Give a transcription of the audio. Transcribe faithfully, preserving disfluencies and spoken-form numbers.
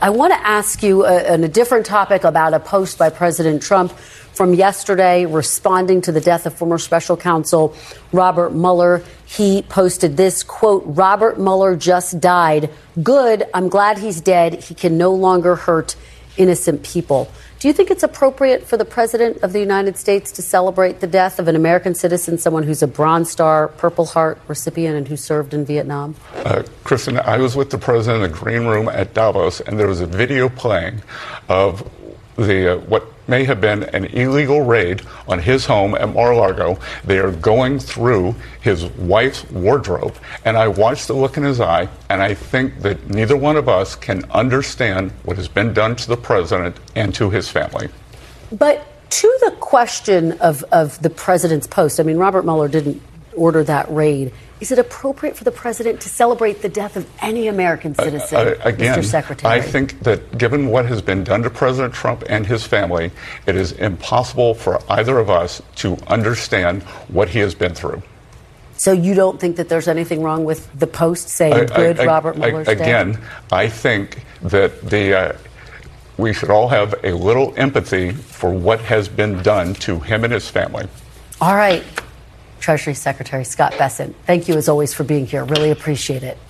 I want to ask you a, on a different topic about a post by President Trump from yesterday responding to the death of former special counsel Robert Mueller. He posted this, quote, "Robert Mueller just died. Good. I'm glad he's dead. He can no longer hurt innocent people." Do you think it's appropriate for the president of the United States to celebrate the death of an American citizen, someone who's a Bronze Star, Purple Heart recipient and who served in Vietnam? Uh, Kristen, I was with the president in the green room at Davos, and there was a video playing of the uh, what may have been an illegal raid on his home at Mar-a-Lago. They are going through his wife's wardrobe, and I watched the look in his eye, and I think that neither one of us can understand what has been done to the president and to his family. But to the question of, of the president's post, I mean, Robert Mueller didn't order that raid. Is it appropriate for the president to celebrate the death of any American citizen, uh, uh, again, Mister Secretary? I think that given what has been done to President Trump and his family, it is impossible for either of us to understand what he has been through. So you don't think that there's anything wrong with the post saying, I, good, I, Robert Mueller's I, dead? Again, I think that the uh, we should all have a little empathy for what has been done to him and his family. All right. Treasury Secretary Scott Bessent, thank you as always for being here. Really appreciate it.